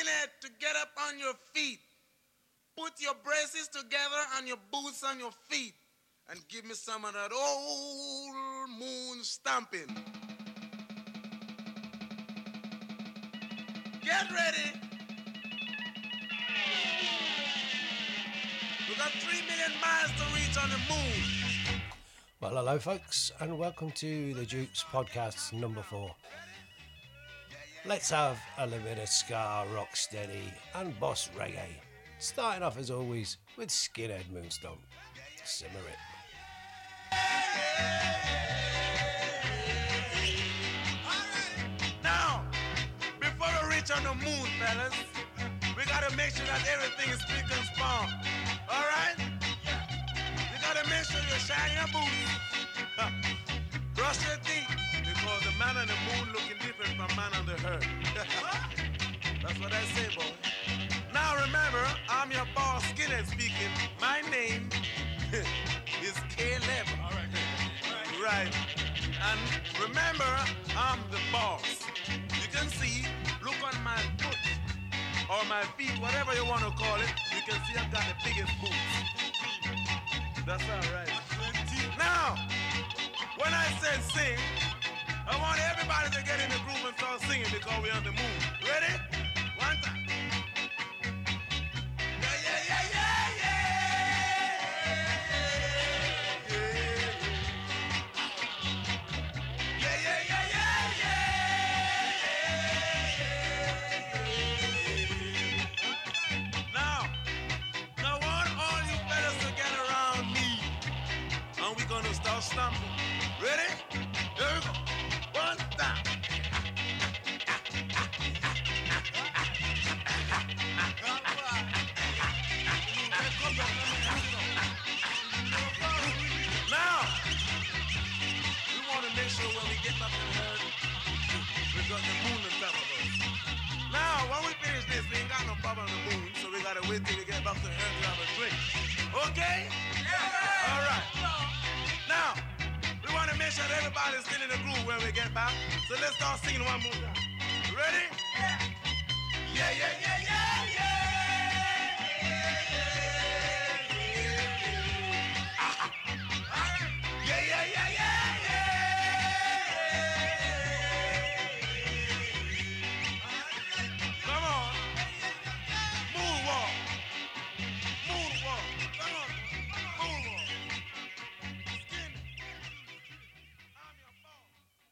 skinhead to get up on your feet. Put your braces together and your boots on your feet and give me some of that old moon stomping. Get ready. We got 3 million miles to reach on the moon. Well, hello folks, and welcome to the Dukes podcast number 4. Let's have a little bit of ska, rocksteady and boss reggae. Starting off as always with Skinhead Moonstomp. Simmer it. Now, before we reach on the moon, fellas, we gotta make sure that everything is spick and span. Alright? You gotta make sure you shine your boots. Brush your teeth, because the man on the moon looking different from man on the earth. That's what I say, boy. Now remember, I'm your boss, Skinhead speaking. My name is Caleb. Right. And remember, I'm the boss. You can see, look on my foot, or my feet, whatever you want to call it. You can see I've got the biggest boots. That's all right. Now, when I said sing, I want everybody to get in the groove and start singing because we're on the moon. Ready? One time. Yeah, yeah, yeah, yeah, yeah. Yeah, yeah, yeah, yeah, yeah. Now I want all you fellas to get around me, and we're gonna start stomping. Ready? Here we go. One time. Now, we want to make sure when we get up in here, we got the moon on top of us. Now, when we finish this, we ain't got no problem on the moon, so we gotta wait till we get back to Earth to have a drink. Okay? Yeah! All right. Now, we want to make sure that everybody's still in the groove when we get back. So let's start singing one more time. Ready? Yeah. Yeah, yeah, yeah, yeah, yeah. Yeah, yeah, yeah, yeah, yeah. Come on. Moonwalk. Moonwalk. Come on. Moonwalk. Skin. I'm your boss.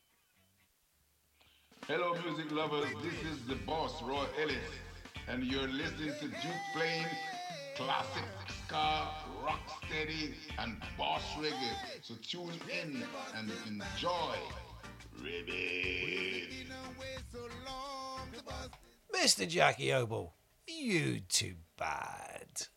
Hello, music lovers. This is the boss, Roy Ellis, and you're listening to Duke playing classic ska, rocksteady, and boss reggae. So tune in and enjoy. Ribbit. Mr. Jackie Opel, you too bad.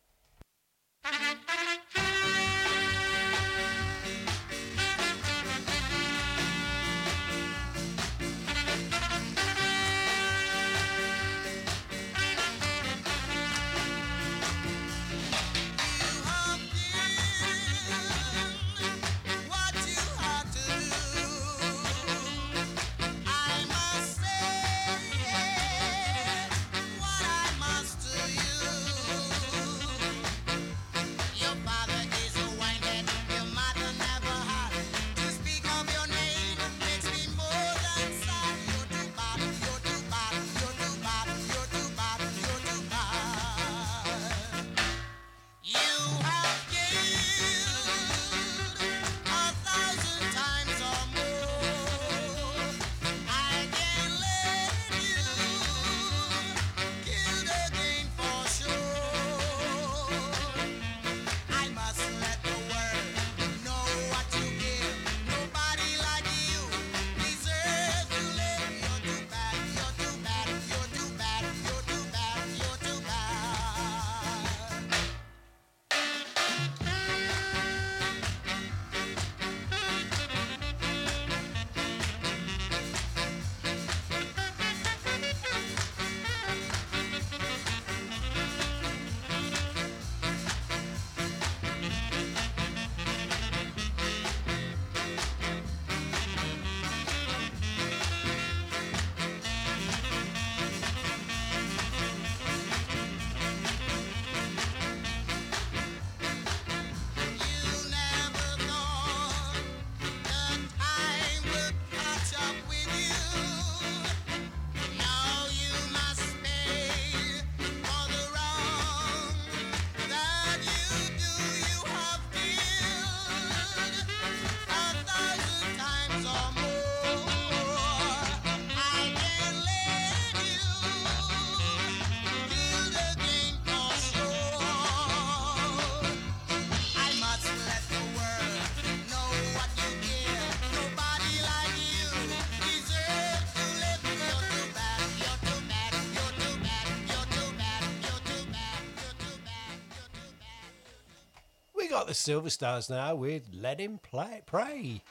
What I must do you got the Silver Stars now with Let Him Pray.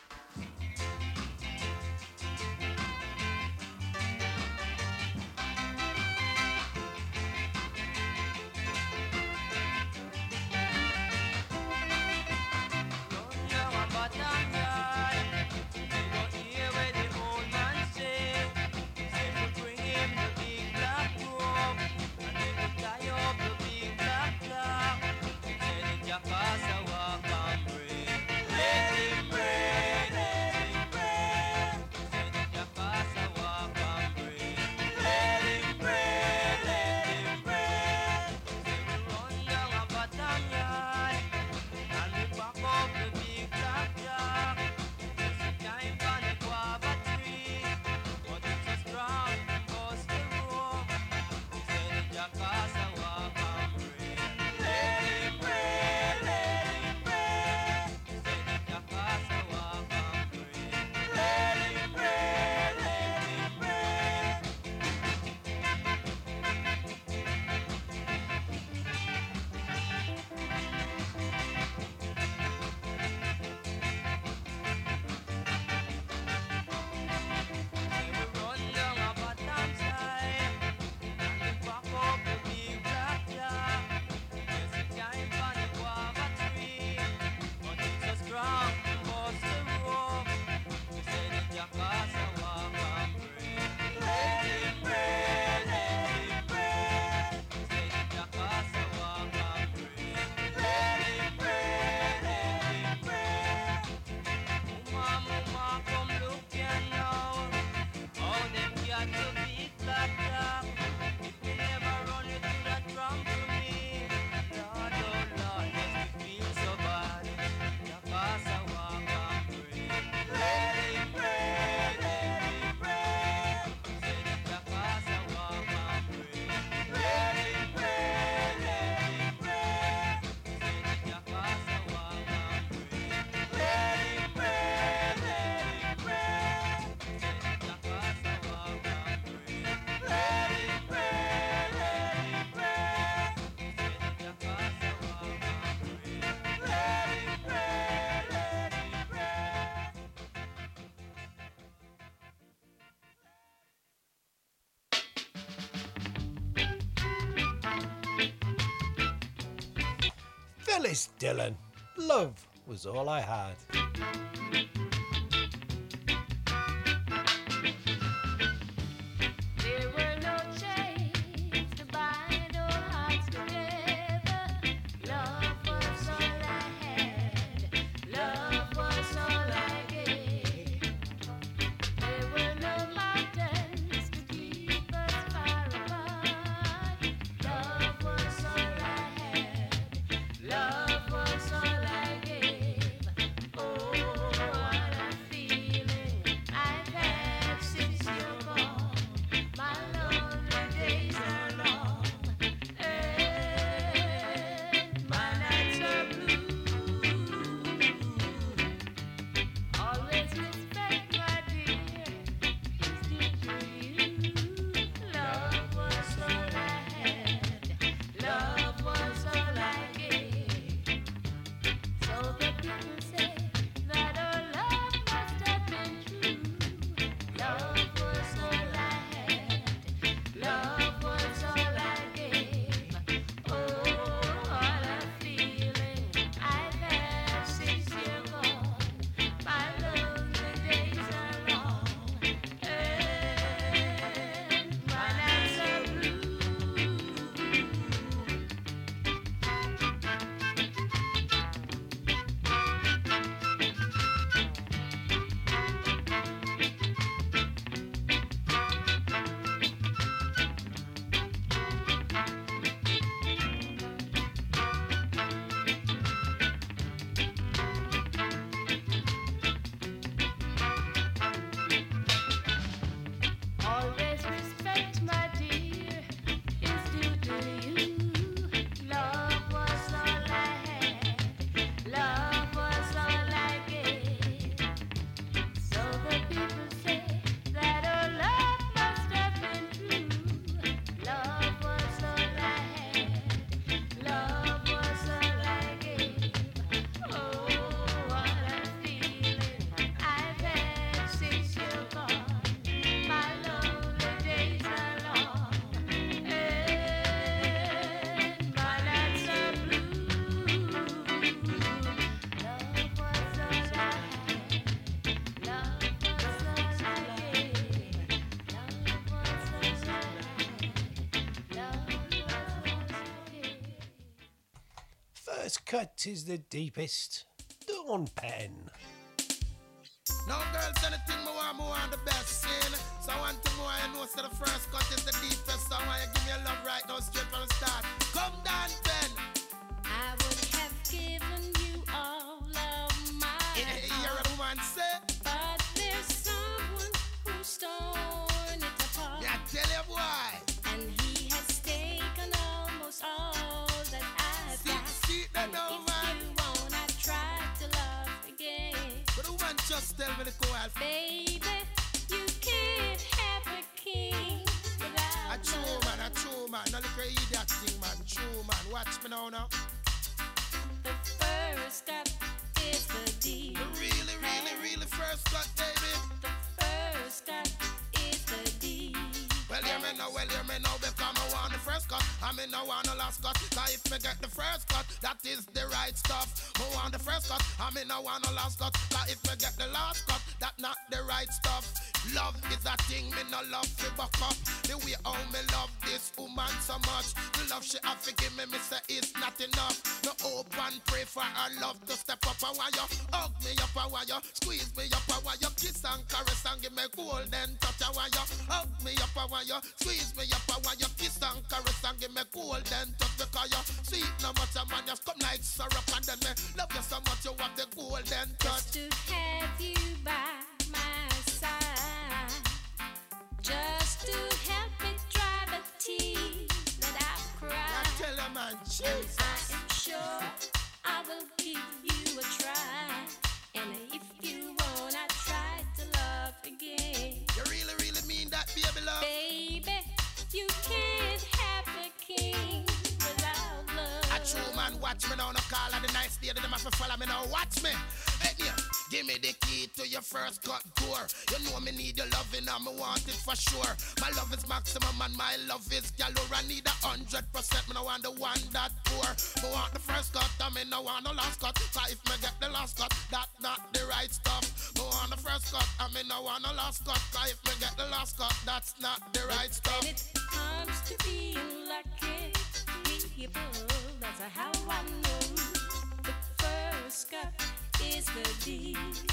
Phyllis Dillon, Love Was All I Had. There were no chains to bind our hearts together. Love was all I had. Love was all I gave. There were no mountains to keep us far apart. Love was all I had. Love was all I gave. Oh, First cut is the deepest. Dawn Pen. Now girls, anything me want the best scene. So I want to know I know so the first cut is the deepest. So I want you give me a love right now straight from the start. Come down, Ben. I would have given you all of my Hear a woman say, but there's someone who's torn it apart. yeah, tell you why. And he has taken almost all that I've got. See that now, If man. you wanna try to love again, But the woman just tell me the co-alpha. baby, you can't have a king without A true love. man, a true man. Now look at you that thing, man. True man. Watch me now. The first cut is the deep. The really first cut, baby. The first cut is the deep. Well, hear me now, because I want the first cut. I mean, I want the last cut. Cause if me get the first cut, that is the right stuff. I want the first cut. I mean, I want the last cut. Cause if me get the last cut, that not the right stuff. Love is a thing, me no love to buck up. The way how me love this woman so much. The love she have to give me say it's not enough. No hope and pray for her love to step up. I want you hug me up, I want you squeeze me up, I want you kiss and caress and give me golden touch. I want you hug me up, I want you squeeze me up, I want you kiss and caress and give me golden touch. Because you sweet no much a man, you come like syrup and then me love you so much you have the golden touch. Just to have you by my side, just to help me dry the tears that I've I cried. tell you man, And Jesus. I am sure I will give you a try. And if you wanna try to love again, You really mean that, baby love? baby, you can't have a king without love. A true man, watch me now, no call of the nice lady, them have to follow me now, watch me. Hey, yeah. Give me the key to your first cut door. You know me need your loving and me want it for sure. My love is maximum and my love is galore. I need 100%, me no want the one that poor. Me want the first cut, I me no want the last cut. Cause if me get the last cut, that not the right stuff. Me want the first cut, I me no want the last cut. Cause if me get the last cut, that's not the right stuff. When it comes to being lucky, people, that's how I know. The first cut is the deep.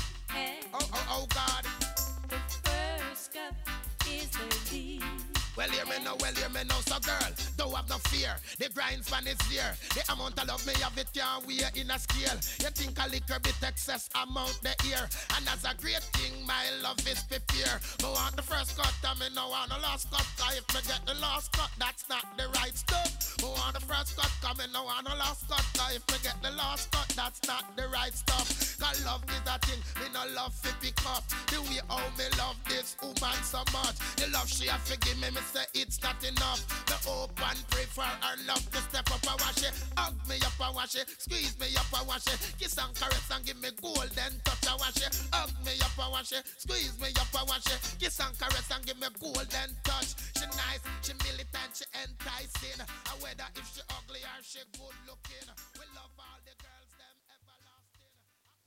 Oh God. The first cut is the deep. Well, hear me now, so girl, don't have no fear. The grind span is there. The amount of love me have it can't weigh in a scale. You think a little bit excess amount the ear. And as a great thing, my love is prepare. Me want the first cut, and me no want the last cut. Cause if me get the last cut, that's not the right stuff. Me want the first cut, cause me no want the last cut. Cause if me get the last cut, that's not the right stuff. Cause love is a thing, me no love to pick up. The way how me love this woman so much. The love she have to give me say it's not enough. The hope and pray for her love to step up and wash it. Hug me up and wash it. Squeeze me up and wash it. Kiss and caress and give me golden touch and wash it. Hug me up and wash it. Squeeze me up and wash it. Kiss and caress and give me golden touch. She nice, she militant, she enticing. And whether if she ugly or she good looking, we love all the girls them everlasting.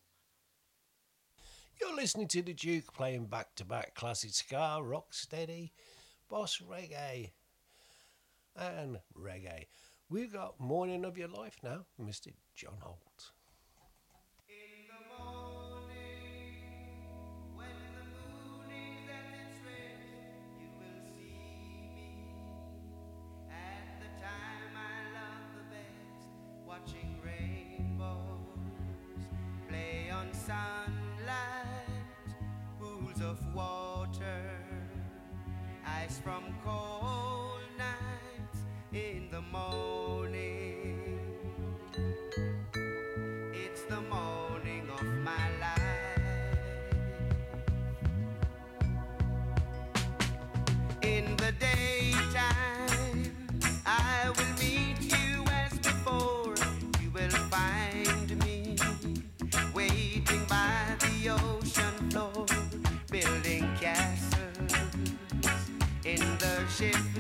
You're listening to the Duke playing back-to-back classic ska, rock steady, boss reggae, and reggae. We've got Morning of Your Life now, Mr. John Holt. In the morning, when the moon is at its rest, you will see me at the time I love the best, watching rainbows play on sunlight, pools of water, ice from cold nights in the morning. It's the morning of my life. In the daytime, I will meet you as before. You will find me waiting by the ocean floor, building castles in the ship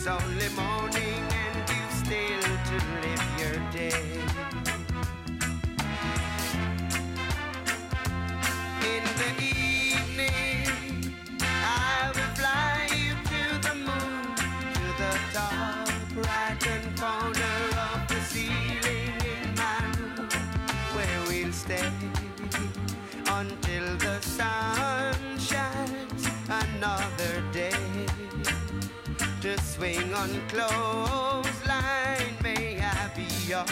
It's only morning and you still to live your day. In the evening, I will fly you to the moon, to the top right-hand corner of the ceiling in my room, where we'll stay until the sun shines another day. To swing on clothesline, may I be your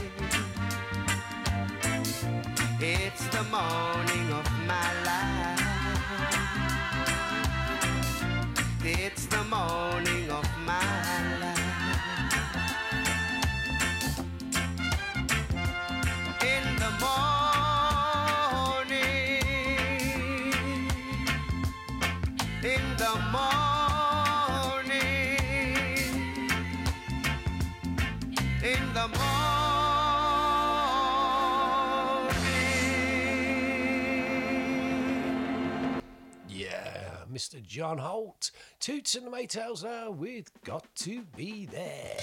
It's the morning of my life. It's the morning of my life. In the morning, in the morning, in the morning. Mr. John Holt, Toots and the Maytals there with Got to Be There.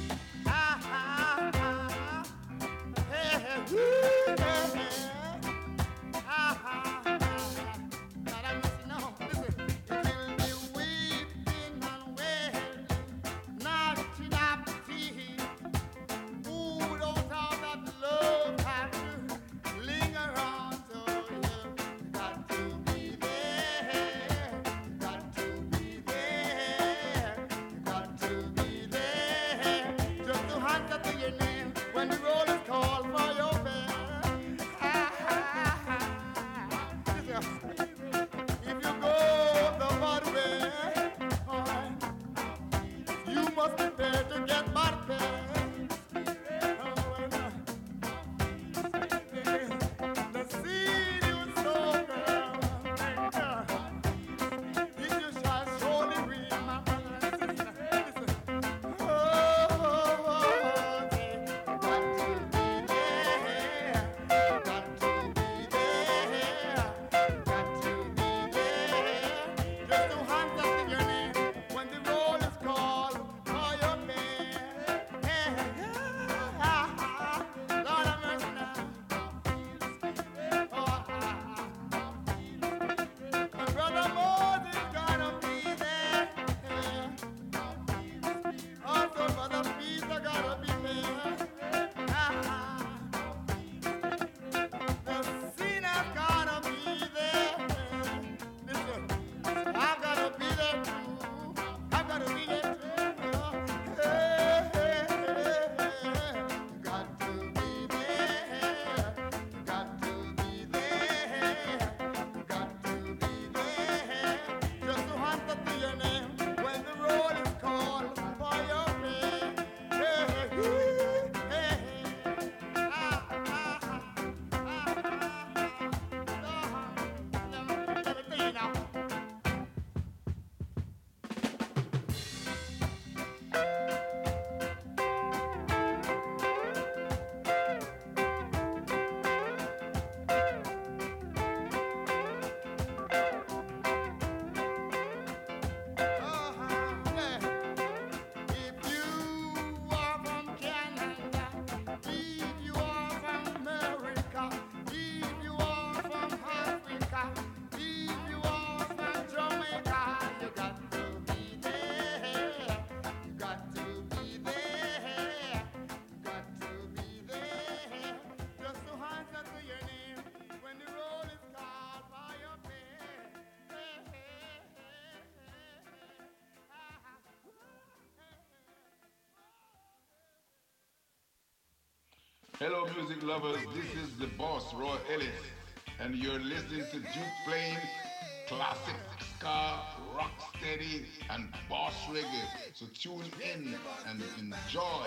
Hello, music lovers. This is the boss, Roy Ellis, and you're listening to Duke playing classic ska, rock steady, and boss reggae. So tune in and enjoy.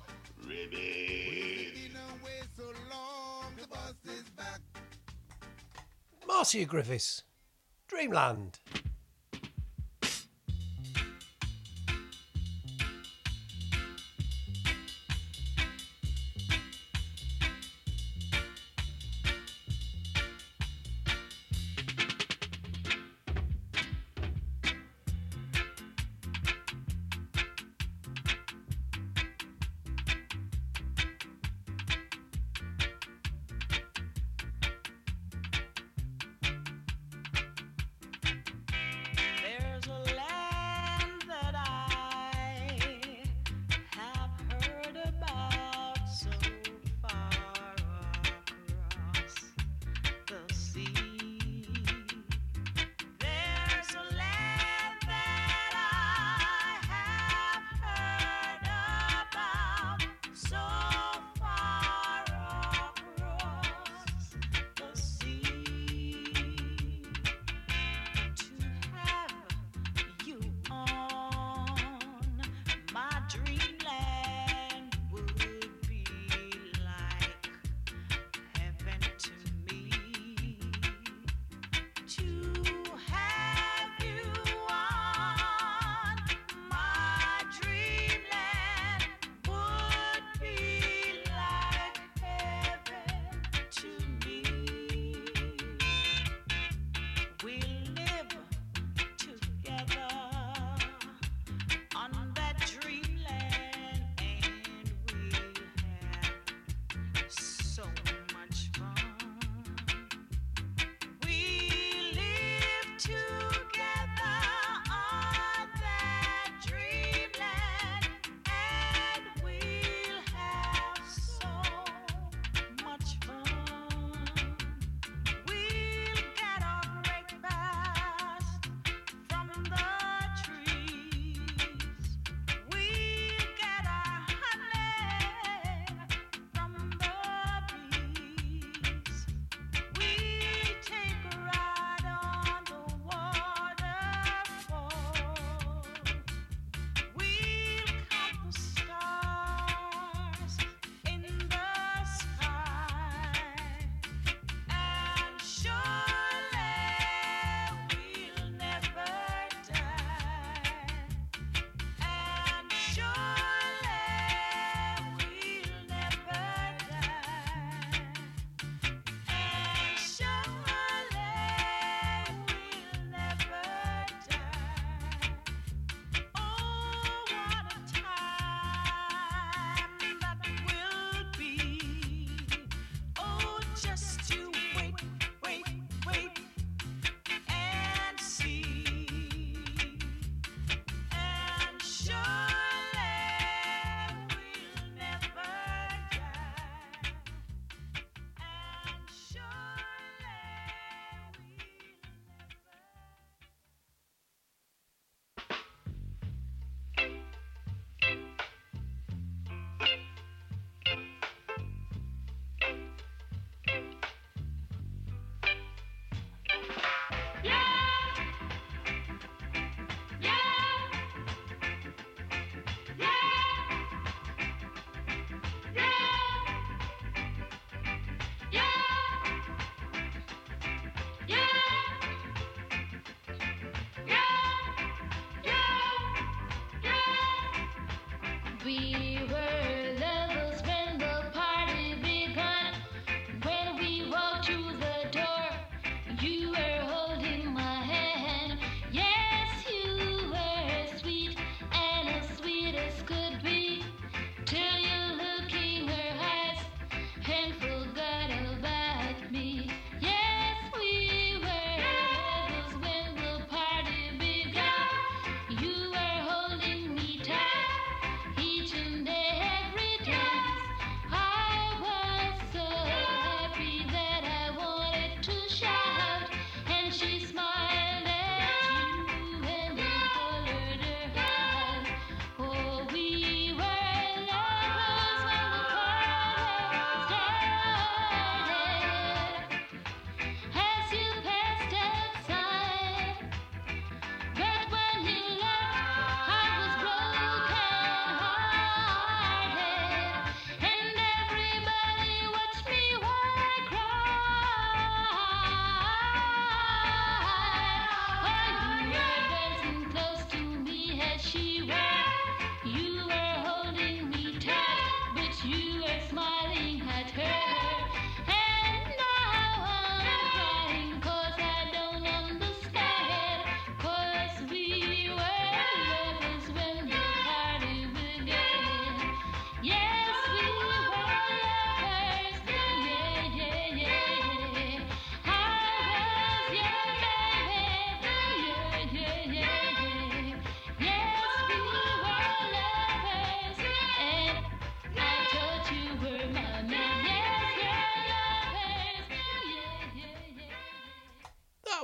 Ribbit. Marcia Griffiths, Dreamland.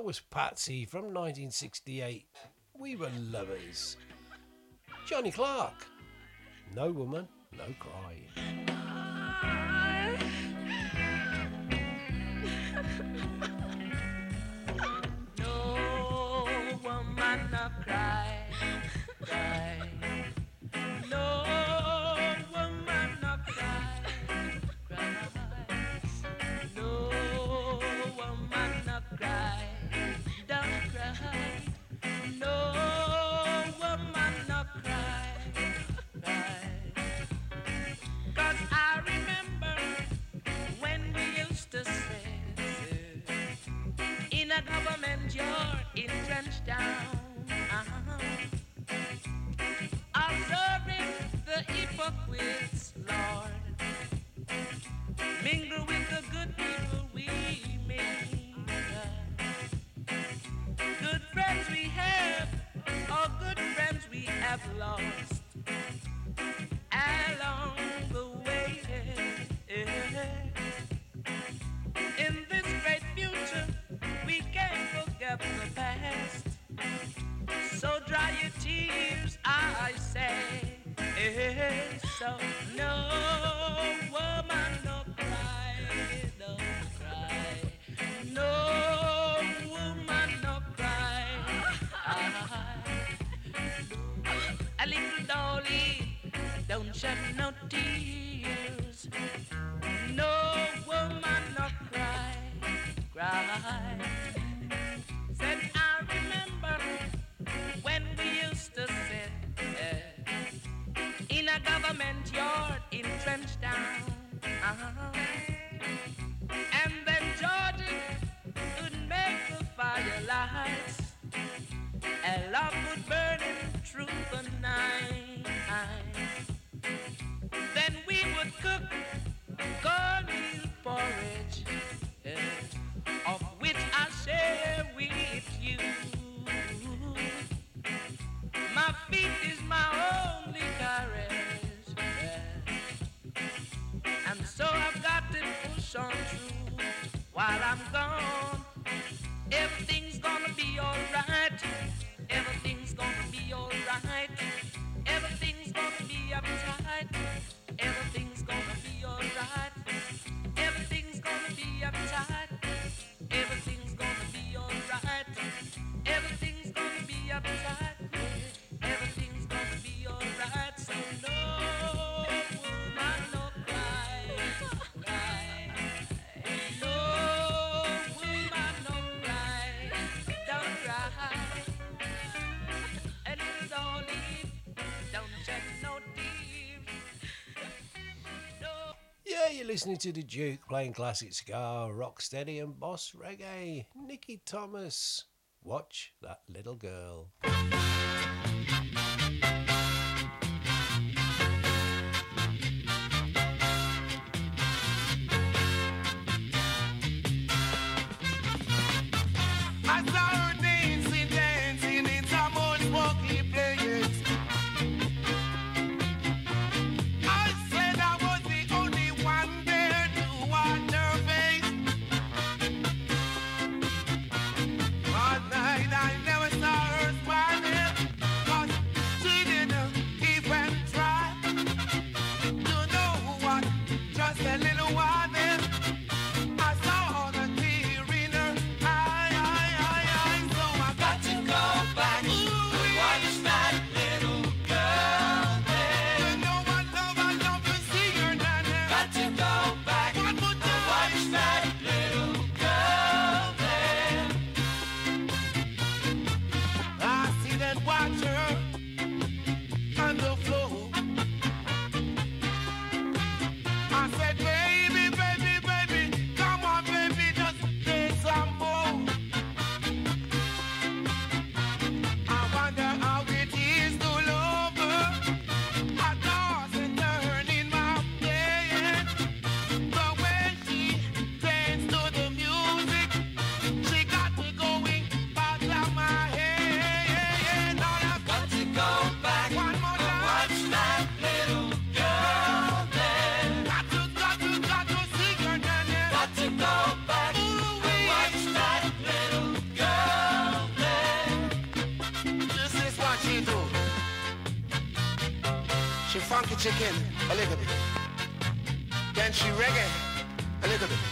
was Patsy from 1968. We Were Lovers. Johnny Clark. No Woman, No Cry. No woman no cry, cry. No woman no cry, cry. No woman no cry, don't cry. No woman no cry, cry. 'Cause I remember when we used to say in a government yard in Trenchtown, observing the hypocrites, Lord, mingle with the good people we meet. Good friends we have, or good friends we have lost along the way. In this great future, we can't forget the past. So dry your tears, I say. So no woman, no cry, no cry. No woman, no cry. A little dolly, don't shed no tears. No woman, no cry, cry. Said I remember when we used to sit in a government yard in Trenchtown, and then Georgie would make the firelights, and love would burn through the night. Then we would cook cornmeal porridge, of which I share with you. My feet is my only carriage, and so I've got to push on through while I'm gone. Everything's gonna be alright. Everything's gonna be alright. Everything's gonna be uptight. Everything's gonna be alright. Everything's gonna be uptight. Everything's gonna be alright. Everything's gonna be uptight. Everything's gonna be alright. So no woman, no cry, cry. No woman, no cry, don't cry. A little dolly, don't shed no tears. No. Yeah, you're listening to the Duke playing classic ska, rocksteady and boss reggae. Nicky Thomas. Watch that little girl. I saw her dancing, dancing in some old smoky place. I said I was the only one there to watch her face. One night I never saw her smiling. chicken a little bit? Can she reggae a little bit?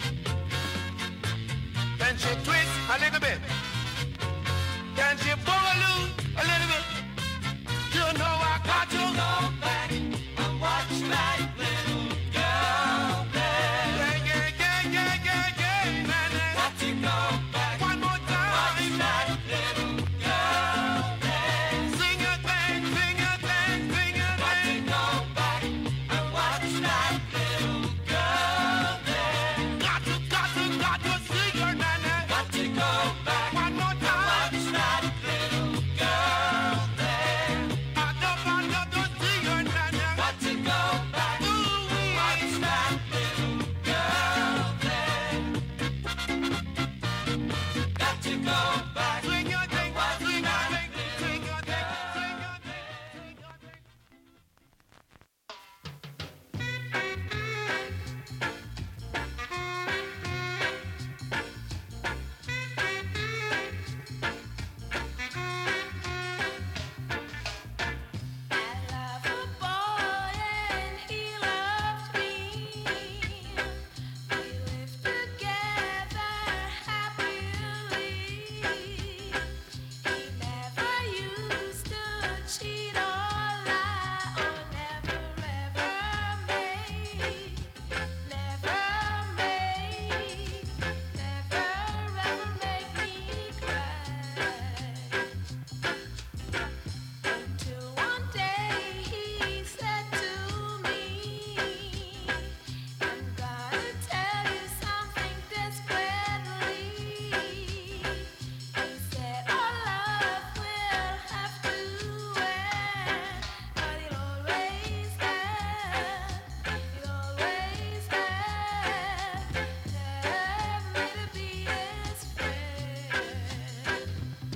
Can she twist a little bit? Can she boogaloo a little bit? You know I got to go back and watch that little girl there. Yeah, yeah, yeah, yeah, yeah, yeah, man. Got to go back one more time. Watch that little girl there. Sing a thing, sing a thing, sing a thing. Got to go back and watch that little girl there. Got to see her, nana. Got to go back one more time. Watch that little girl there. I don't to see her, nana. Got to go back. Ooh, watch that little girl there. Got to go back. Swing your thing, swing your thing, swing your thing, swing your thing, swing your thing. I love a boy and he loves me. We live together happily. He never used to cheat or lie, or never ever made, never ever make me cry. Until one day he said to me, I'm gonna tell you something desperately. He said our love will have to end, but it always have me to be his friend.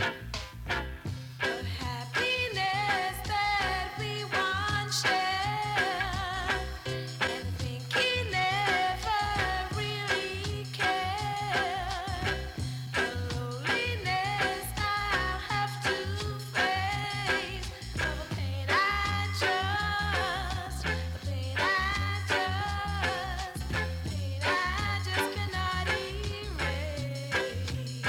The happiness that we once shared, and think he never really cared. The loneliness I'll have to face, the pain I just cannot erase.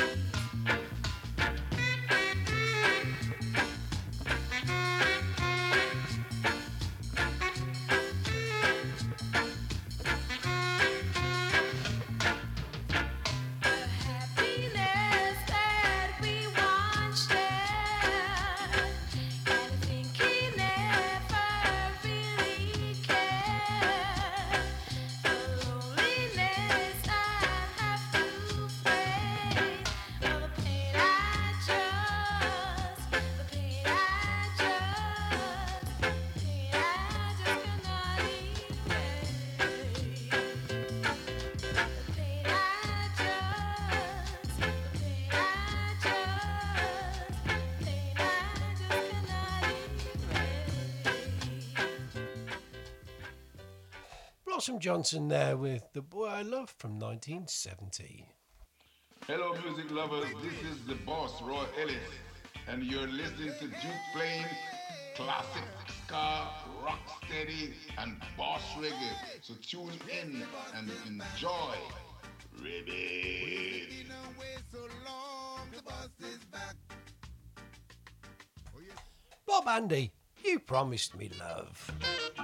The happiness that we once shared, and think he never really cared. The loneliness I have to face, the pain I just cannot Blossom Johnson there with The Boy I Love from 1970. Hello, music lovers. This is the boss, Roy Ellis, and you're listening to Duke playing classic ska, rock steady, and boss reggae. So tune in and enjoy. Ribbit. Bob Andy, you promised me love.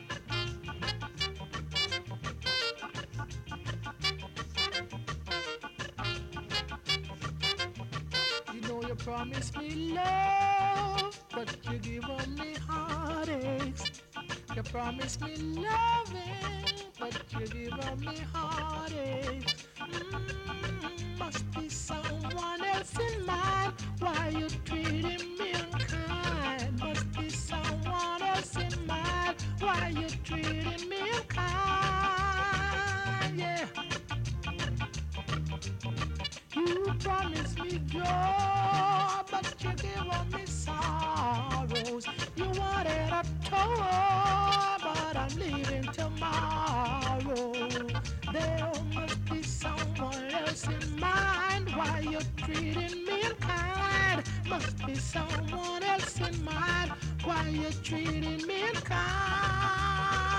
You know you promised me love, but you give me heartaches. You promised me loving, but you give me heartaches. Must be someone else in mind. Why you treating me unkind? Must be someone else in mind. Why you treating me unkind? Yeah. You promised me joy, but you give me sorrows. You wanted a toy, but I'm leaving tomorrow. There must be someone else in mind. Why you treating me unkind? Must be someone else in mind. Why you treating me unkind?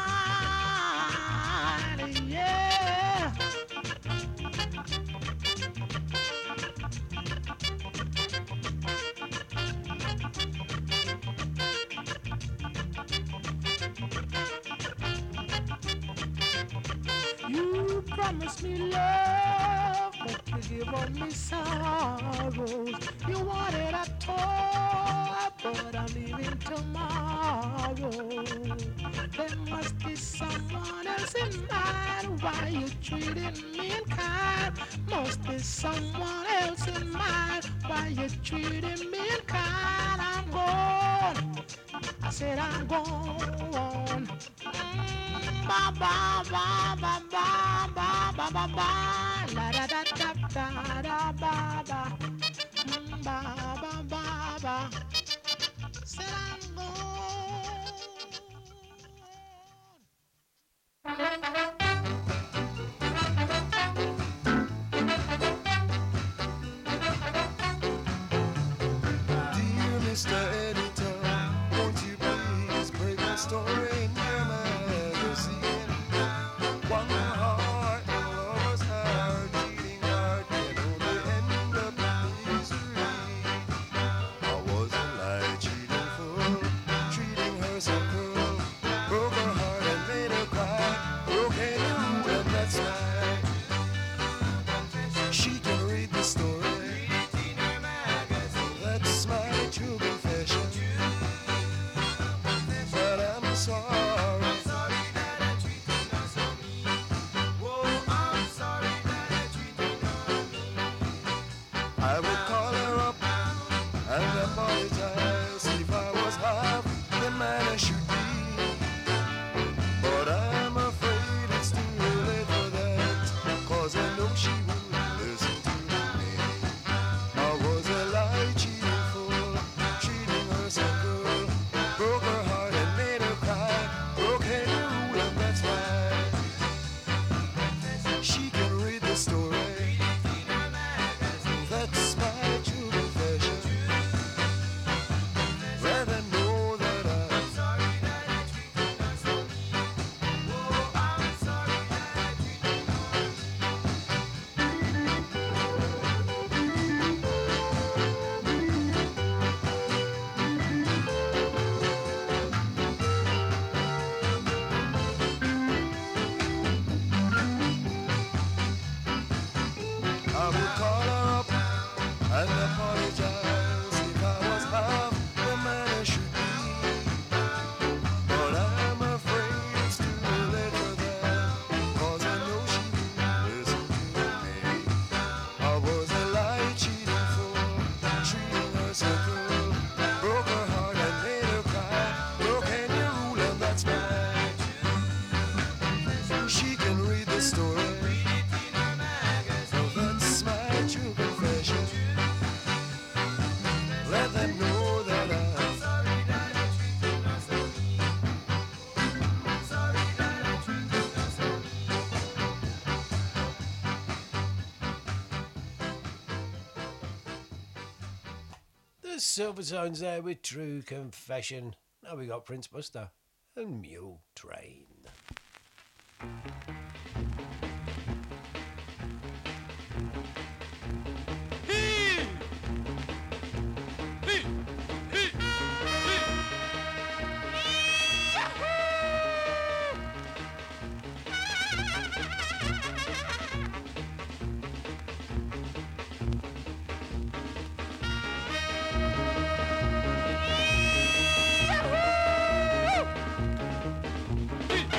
promise me love, but you give up me sorrows. You wanted a toy, but I'm leaving tomorrow. There must be someone else in mind. Why you treating me kind? Must be someone else in mind. Why you treating me kind? I'm gone. I said I'm gone. Ba ba ba ba ba ba ba ba ba. La da da da da da ba ba. Ba ba ba ba. Said I'm gone. Dear Mr. Editor, won't you please break my story in your magazine? One heart, lover's heart, cheating heart, can only end up in misery. I was a lie, cheating fool, treating her so cruel, broke her heart and made her cry, broke any rule and that's right. She can read the story. That's my true confession. But I'm sorry. That I treated her so mean. Oh, I'm sorry that I treated her mean. I would call her up and apologize if I was half the man I should be. But I'm afraid it's too late for that, 'cause I know she wouldn't listen to me. I was a lie, cheating fool, treating her so cruel, broke her heart and made her cry, broke any rule and that's right. She can read the story. That's my true confession. Let them know that I'm sorry that I treated her so mean. Oh, I'm sorry that I treated her mean. I would call her up and apologize if I was half the man I should be. But I'm afraid it's too late for that, 'cause I know she won't listen to me. I was a lie, cheating fool, treating her so cruel, broke her heart and made her cry, broke any rule and that's right. She can read the story. So that's my true confession. Let them know that I'm sorry that I treated her so mean. Sorry that I treated her so mean. The Silver Tones there with True Confession. Now we got Prince Buster and Mule Train. Hey!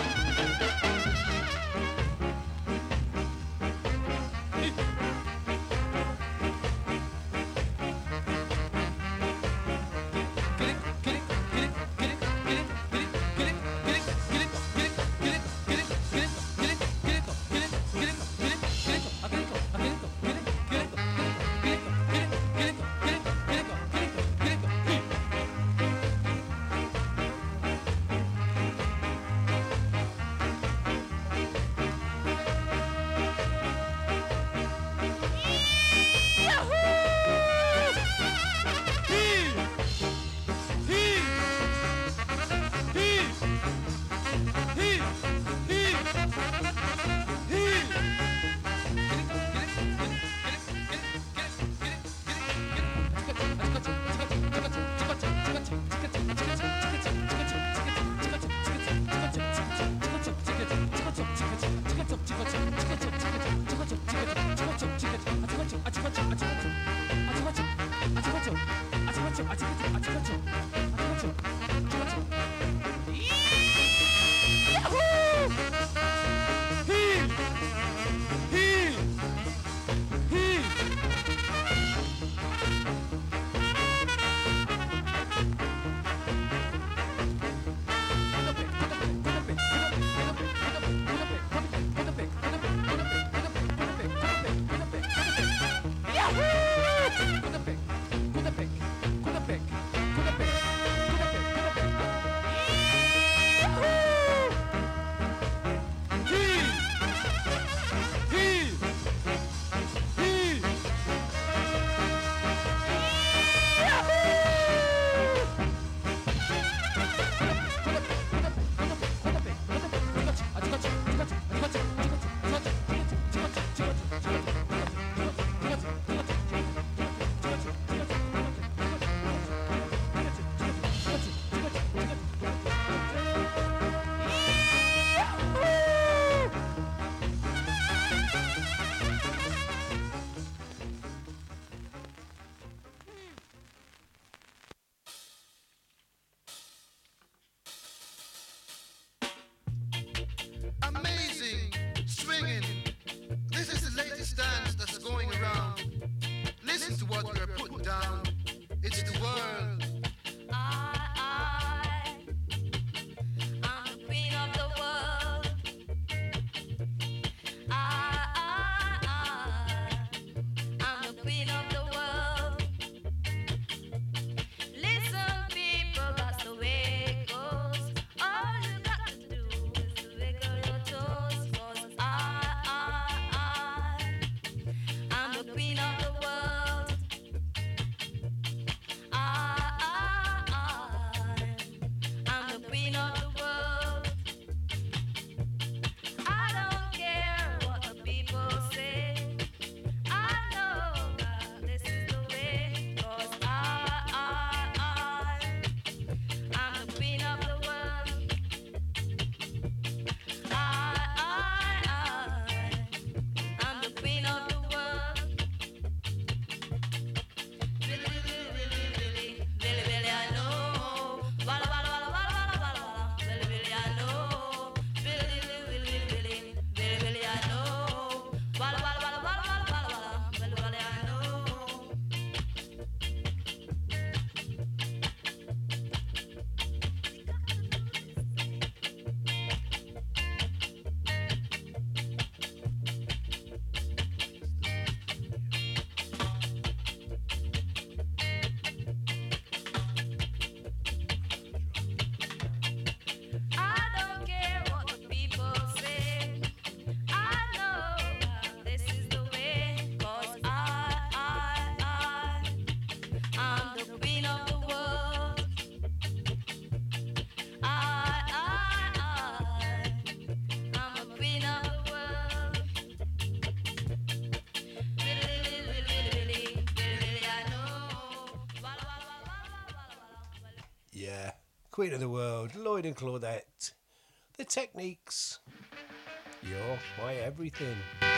Queen of the World, Lloyd and Claudette, The Techniques, You're My Everything.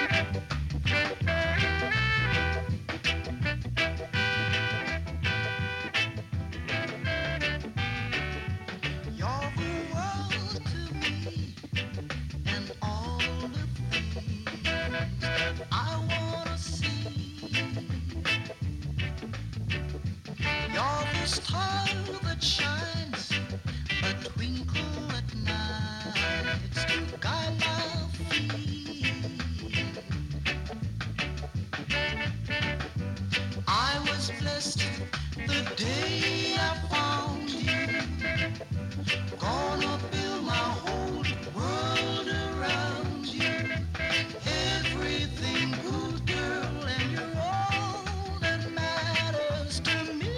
You're the world to me, and all the things I wanna see. You're the star that shines, a twinkle at night to guide my feet. I was blessed the day I found you. Gonna build my whole world around you. Everything good, girl, and you're all that matters to me.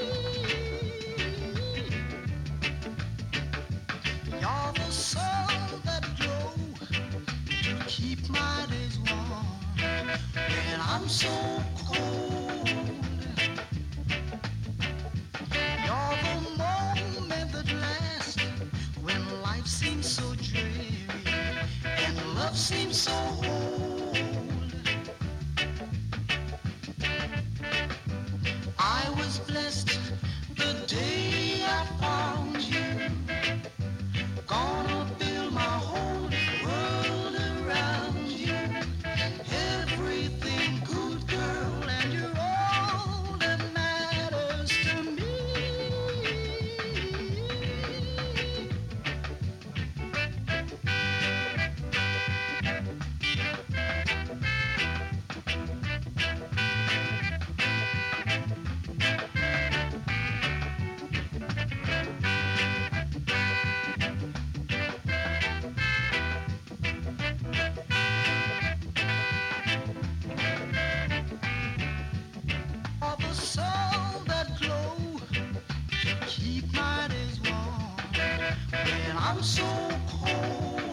You're the sun that glow to keep my days warm when I'm so cold. You're the moment that lasts when life seems so dreary and love seems so old. I was blessed the day I found you. Gonna build my whole world around you. Everything good, girl, and you're all that matters to me. You're the sun that glow to keep my days warm when I'm so cold.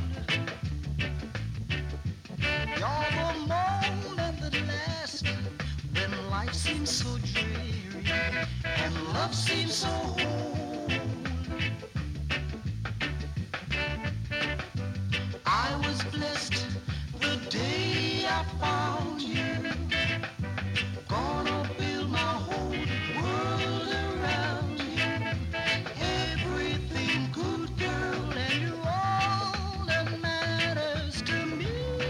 You're the moment that lasts when life seems so dreary and love seems so whole. I was blessed the day I found you. Gonna build my whole world around you. Everything good, girl, and you're all that matters to me.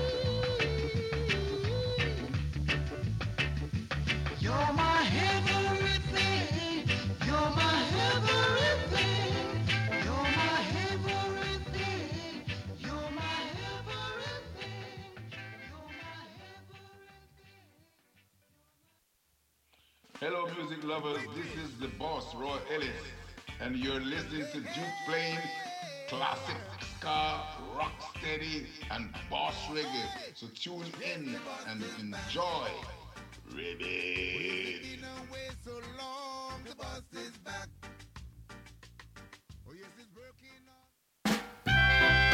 You're my everything. You're my everything. You're my everything. You're my everything. You're my everything. Hello, music lovers. This is the boss, Roy Ellis, and you're listening to Duke playing classic ska, rock steady, and boss reggae. So tune in and enjoy. Ribbit. Been away so long, the bus is back. Oh yes, it's working on.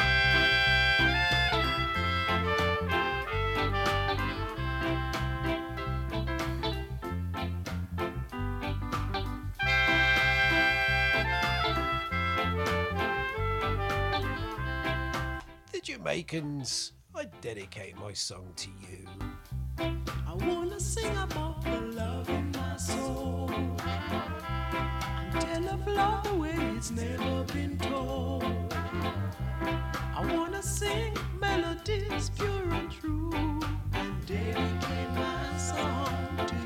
The Jamaicans, I dedicate my song to you. I wanna sing about the love in my soul and tell of love the way it's never been told. I wanna sing melodies pure and true and dedicate my song to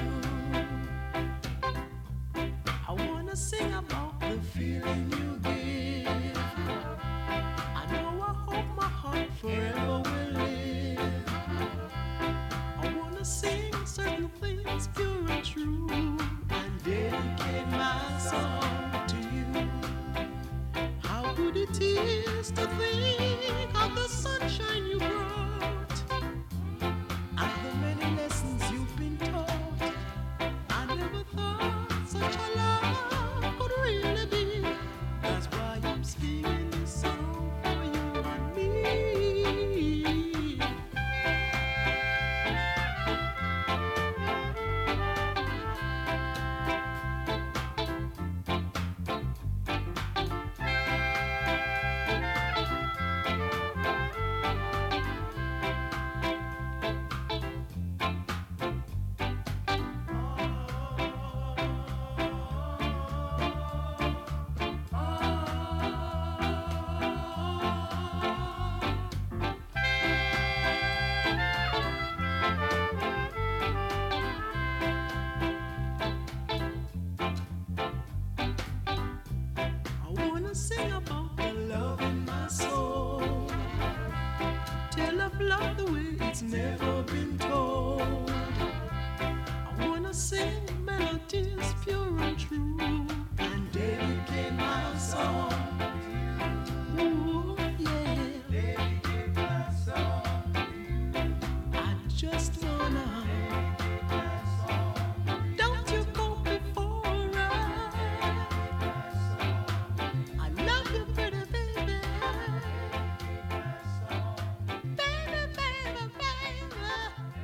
you. I wanna sing about the feeling you give. I know I hope my heart forever will live. I wanna sing certain things pure and true and dedicate my song to you. How good it is to think of the sunshine you brought and the love the way it's never been told. I wanna sing melodies pure and true and dedicate my song. Ooh, yeah. Dedicate my song. I just wanna. Don't you go before I love you, pretty baby. Baby, baby, baby.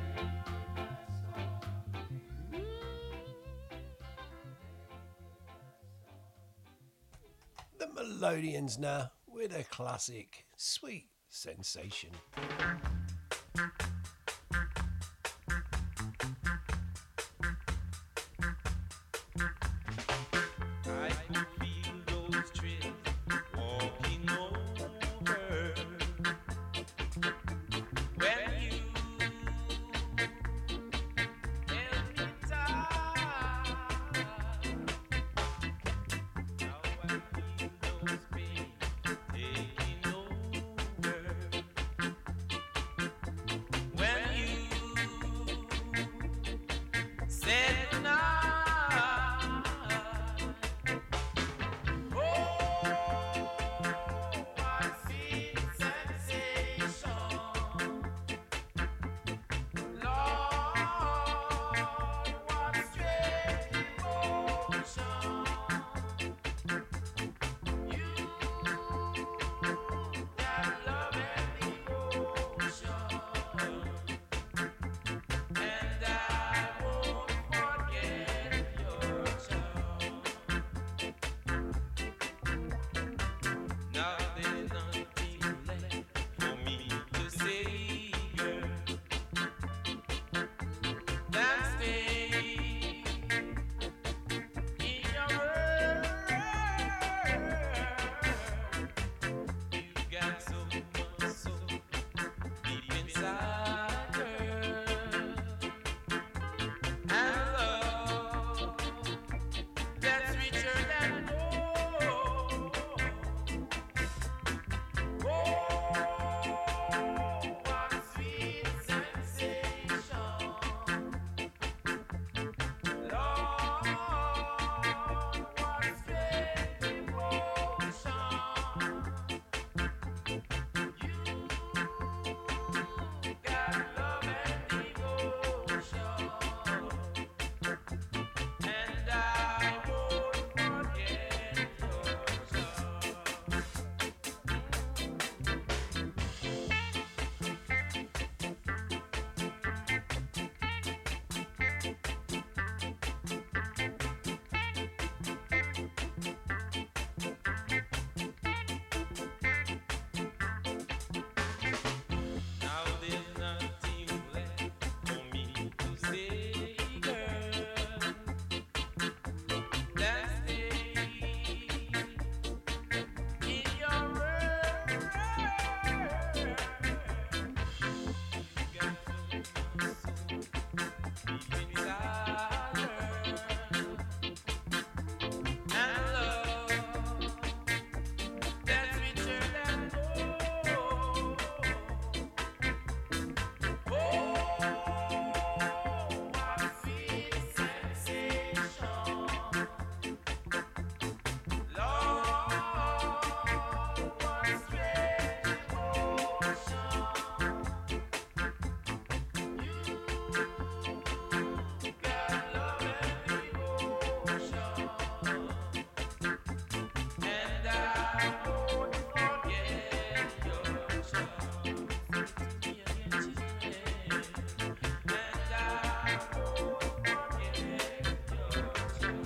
The Melodians now with a classic Sweet Sensation. I could feel those trees walking over when you held me tight. Now I feel those pains taking over when you said goodnight. Now there's nothing left for me to say, girl, than stay in your world. You got so much soul deep inside, girl, and love that's richer than gold. What sweet sensation, Lord, what strange devotion. You got love and devotion, and I won't forget your love. Now there's nothing left for me to say, girl, than stay in your world. You got so much soul deep inside, girl, and love that's richer than gold. What sweet sensation, Lord, what strange devotion. You got love and devotion, and I won't forget your charms. And I won't forget your charms. And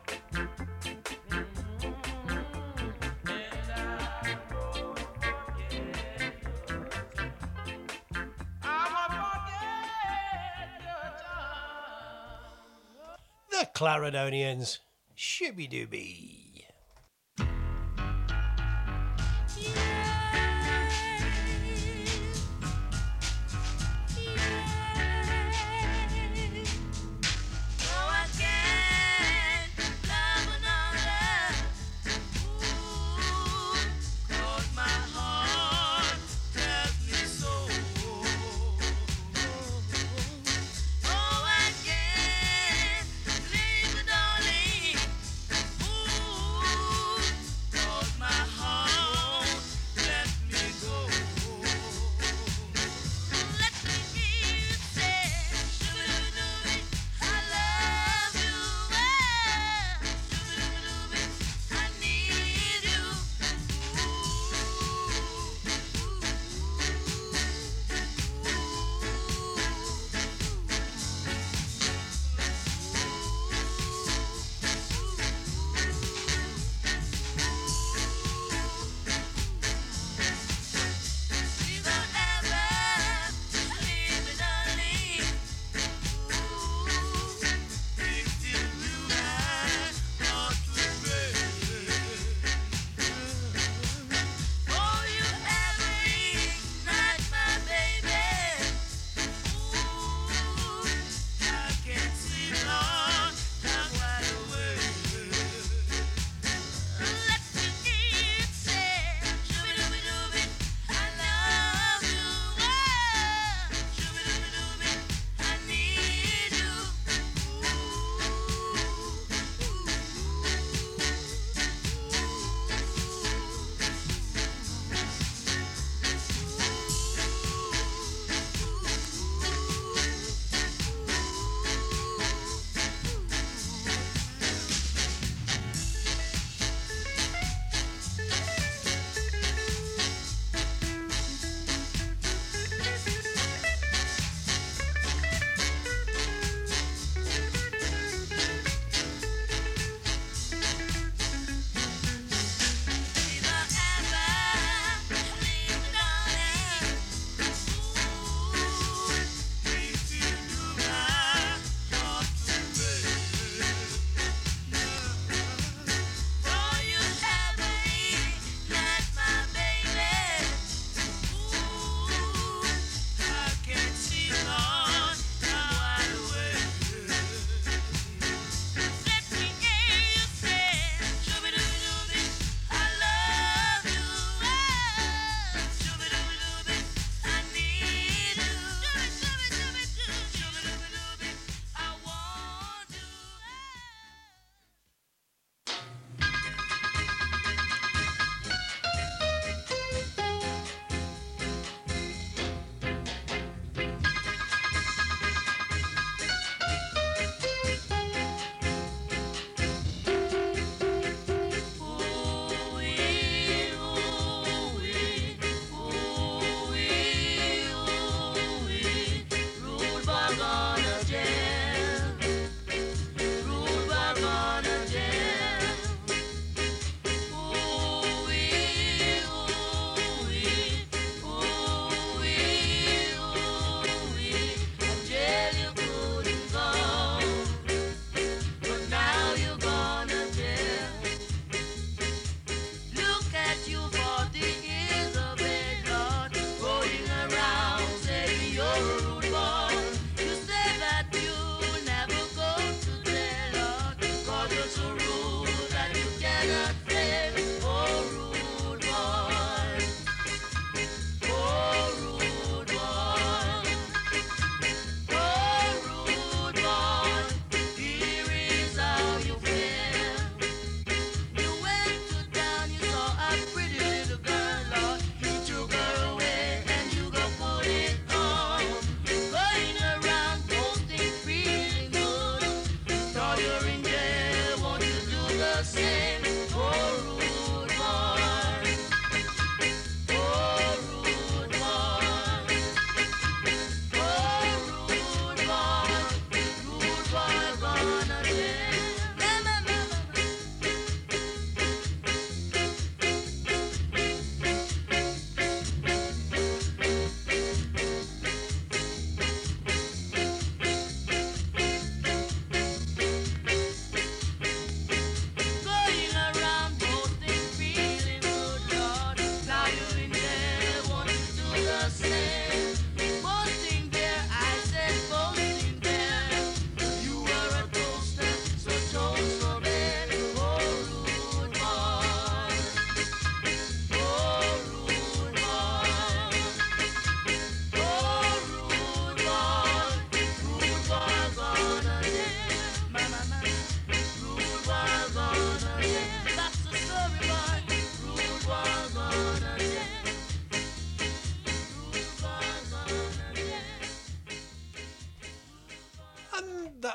I won't forget your charms. I won't forget your charms. The Claridonians, Shibby Dooby. Oh, I can't love another. Ooh, 'cause my heart tells me so.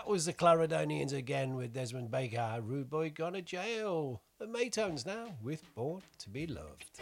was the Clarendonians again with Desmond Baker, Rude Boy Gone to Jail. The Maytones now with Born to Be Loved.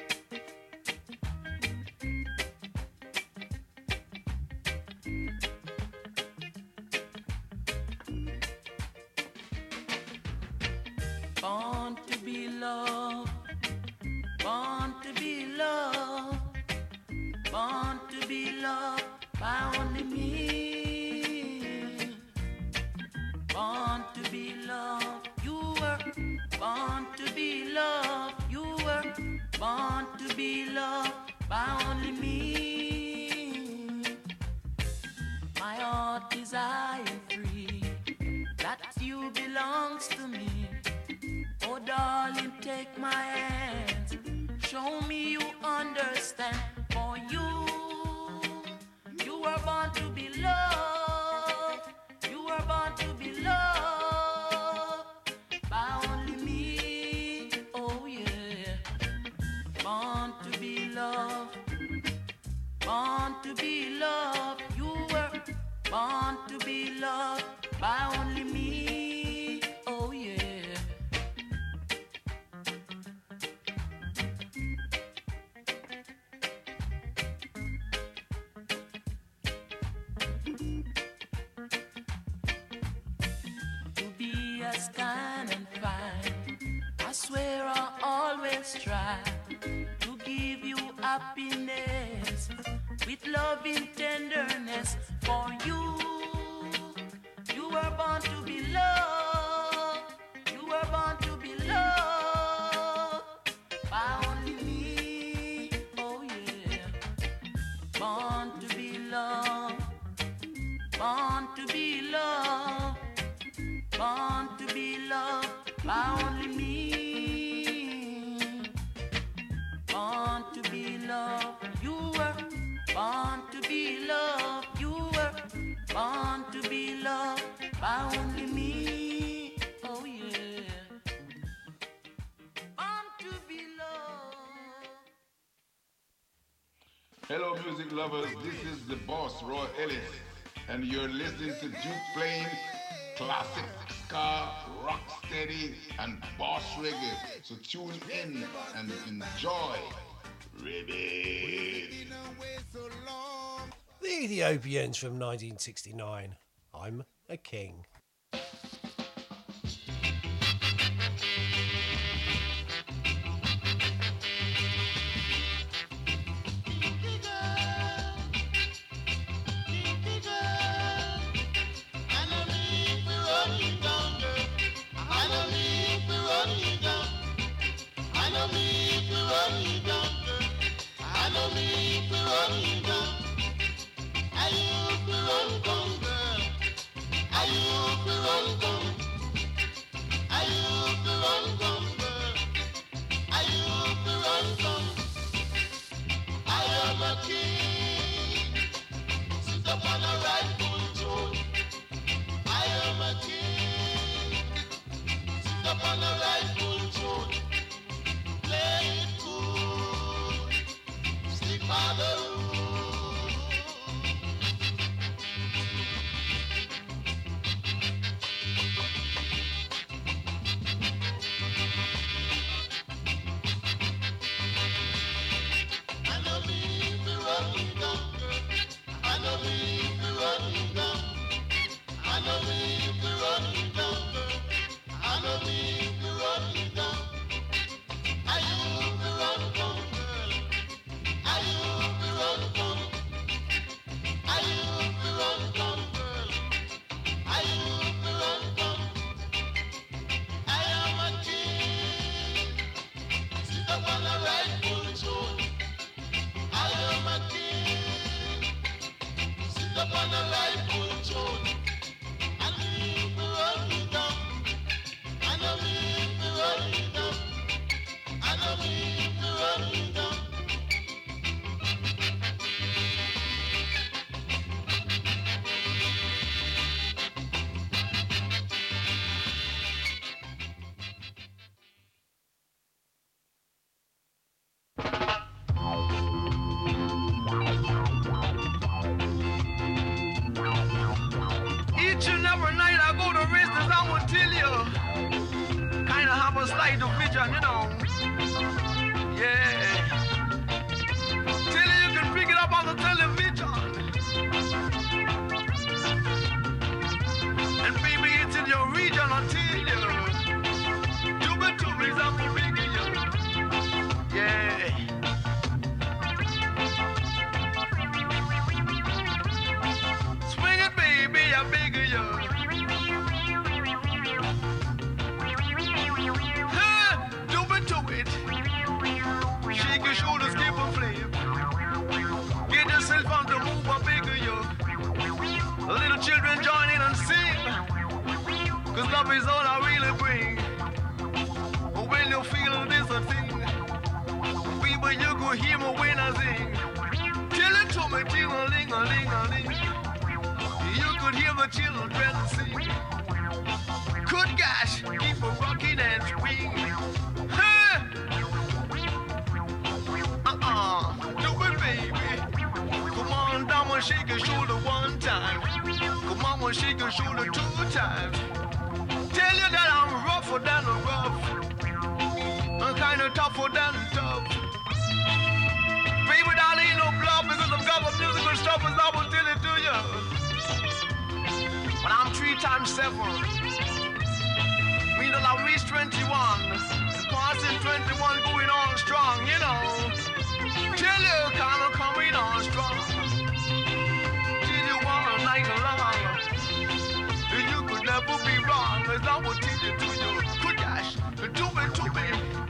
Born to be loved, born to be loved, born to be loved by only me. Born to be loved, you were born to be loved, you were born to be loved by only me. My heart is high and free, that you belongs to me. Oh darling, take my hands, show me you understand. For you, you were born to be loved, you were born to be loved by only me. Oh yeah, born to be loved, born to be loved. You were born to be loved by only me. Oh yeah. As kind and fine, I swear I'll always try to give you happiness with loving tenderness. For you, you were born to be loved, you were born to be loved by only me. Oh yeah, born to be loved, born to be loved, born to be loved by only me. Born to be loved, you were born to be loved, you were born to be loved by only me. Oh yeah, born to be loved. Hello, music lovers. This is the boss, Roy Ellis, and you're listening to Duke playing classic ska, rock steady, and boss reggae. So tune in and enjoy. Ribbit. The Ethiopians from 1969. I'm a King. light of vision, you know. Yeah. Tell you can pick it up on the television. And baby, it's in your region, I tell you. Do it to me, I'm a big you. Yeah. Swing it, baby, I beg you. Do it to it. Shake your shoulders, give a flame. Get yourself on the move, I beg you. Little children join in and sing. Cause love is all I really bring. When you feel this a thing, people, you could hear me when I sing. Tell it to me, ting-a-ling-a-ling-a-ling. You could hear the children sing. Good gosh, keep a rocking and swing. Huh? Do it, baby. Come on, down and shake your shoulder one time. Come on, and shake your shoulder 2 times. Tell you that I'm rougher than the rough. I'm kinda tougher than tough. Baby, that ain't no bluff because I've got the musical stuff as I will tell it to you. But I'm 3 times 7. Mean that I reached 21. And passing 21 going on strong, you know. Tell you kinda coming on strong. Till you want a night long. And you could never be wrong as I will tell it to you. Good gosh, do it to me.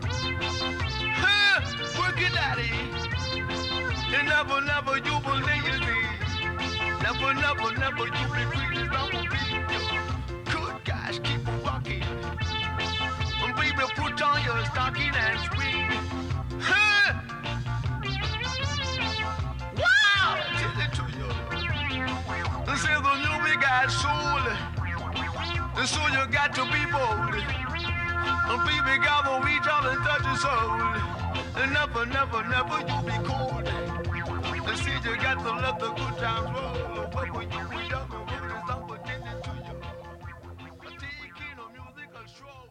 Work it, daddy. And never, never you will lazy. Never, never, never you be free. I will be you. Good gosh, keep on rocking. And baby, put on your stocking and swing. Wow! Tell it to you. This is the new big eyed soul. And so you got to be bold. And baby, gotta reach out and touch your soul. And never, never, never you be cold. And see you got to let the good times roll. But when you be young and roll, it's not pretending to you. Taking a musical stroll.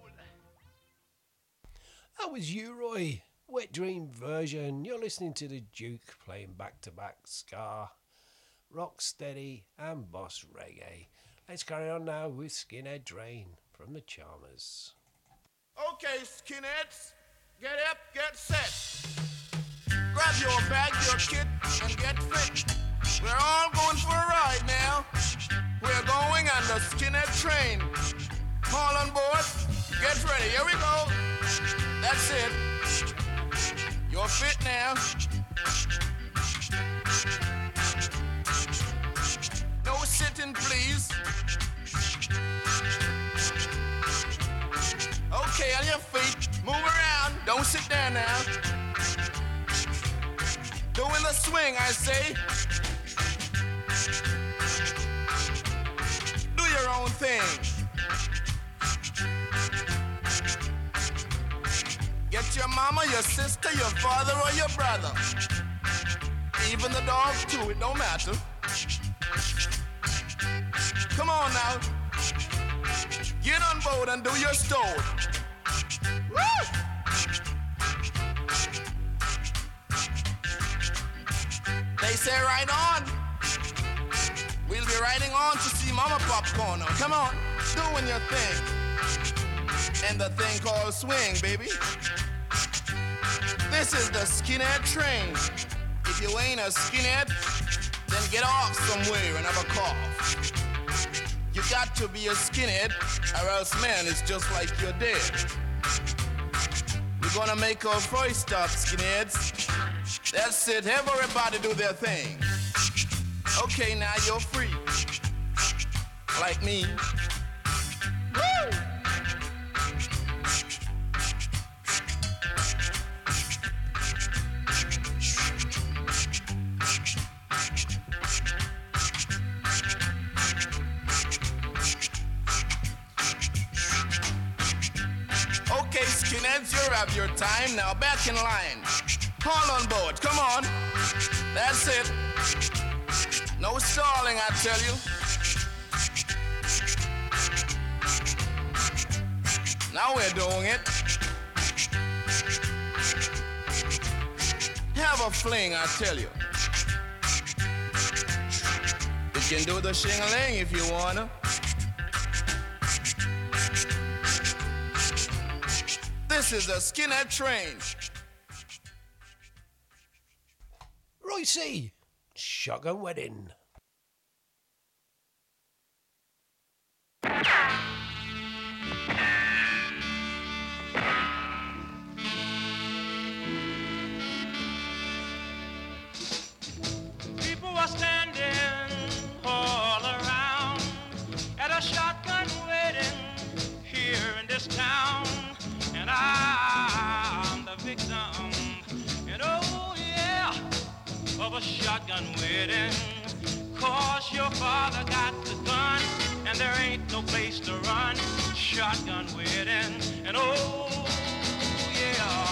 That was U-Roy, Wet Dream version. You're listening to the Duke playing back-to-back ska, rocksteady and boss reggae. Let's carry on now with Skinhead Train from the Charmers. Okay, skinheads, get up, get set. Grab your bag, your kit, and get fit. We're all going for a ride now. We're going on the skinhead train. All on board, get ready, here we go. That's it. You're fit now. No sitting, please. Okay, on your feet, move around, don't sit there now. Doing the swing, I say. Do your own thing. Get your mama, your sister, your father, or your brother. Even the dogs too, it don't matter. Come on now. Get on board and do your story. Woo! They say right on. We'll be riding on to see Mama Popcorn. Now, come on, doing your thing. And the thing called swing, baby. This is the skinhead train. If you ain't a skinhead, then get off somewhere and have a cough. You got to be a skinhead, or else, man, it's just like you're dead. We're gonna make our first stop, skinheads. That's it, everybody do their thing. Okay, now you're free. Like me. Woo! Okay, skinheads, you have your time. Now back in line. All on board, come on. That's it. No stalling, I tell you. Now we're doing it. have a fling, I tell you. You can do the shing-a-ling if you wanna. This is a skinhead train. Roycey, Shotgun Wedding. People were standing all around at a shotgun wedding here in this town, and I'm the victim, and oh yeah, of a shotgun wedding. 'Cause your father got the gun, and there ain't no place to run. Shotgun wedding, and oh yeah.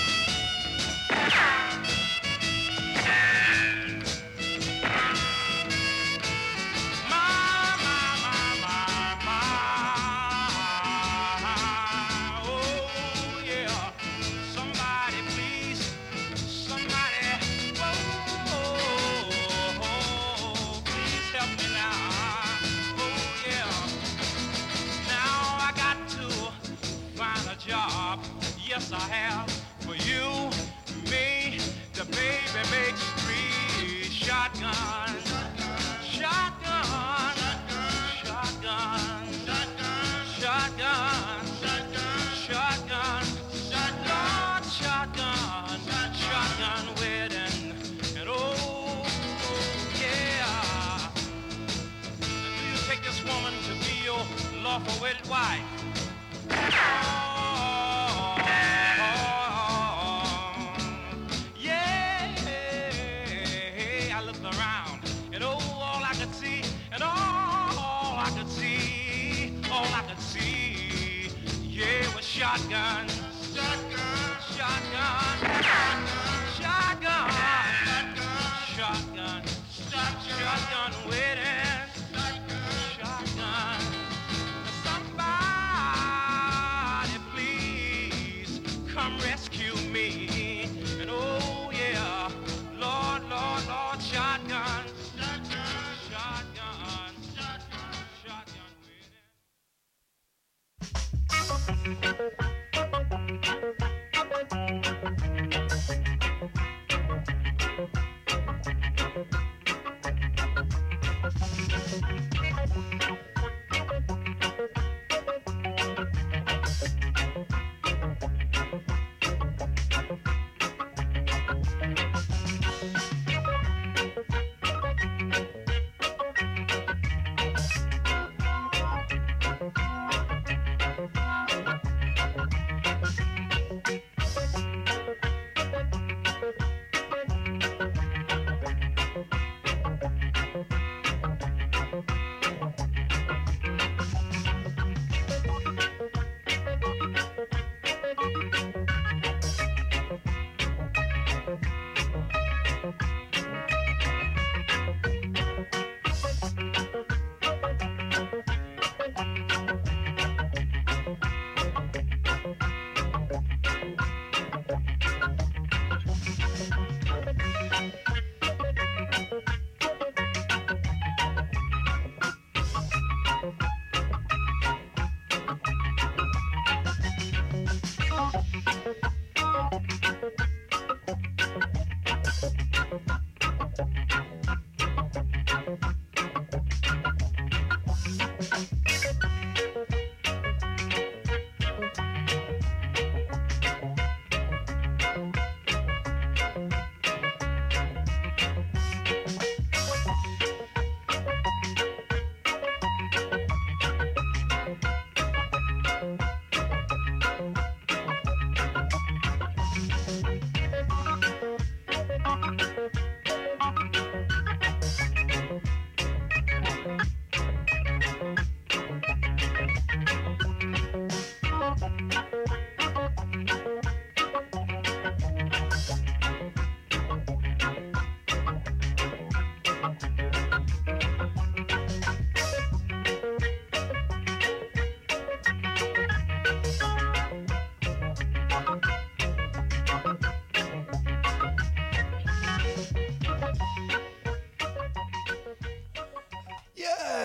Yes, I have. For you, me, the baby makes three. Shotgun, shotgun, shotgun, shotgun, shotgun, shotgun, shotgun, shotgun wedding. And oh, yeah. Do you take this woman to be your lawful wedded wife? Shotgun, shotgun, shotgun, shotgun, shotgun, shotgun wedding, shotgun. Somebody please come rescue me. And oh yeah, Lord, Lord, Lord, shotgun, shotgun, shotgun, shotgun, shotgun wedding.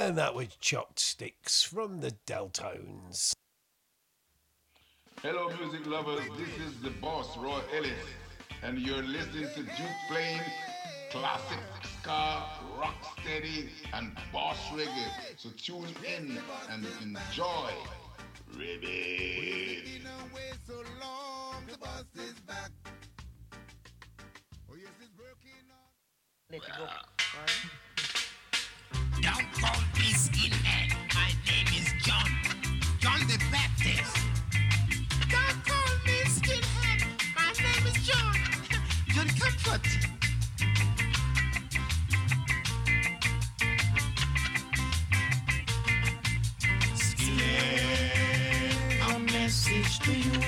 And that was Chopped Sticks from the Deltones. Hello, music lovers. This is the boss, Roy Ellis, and you're listening to Duke playing classic ska, rock steady, and boss reggae. So tune in and enjoy. Ribbit. Let it go. Don't call me skinhead. My name is John. John the Baptist. Don't call me skinhead. My name is John. John Comfort. Skinhead, a message to you.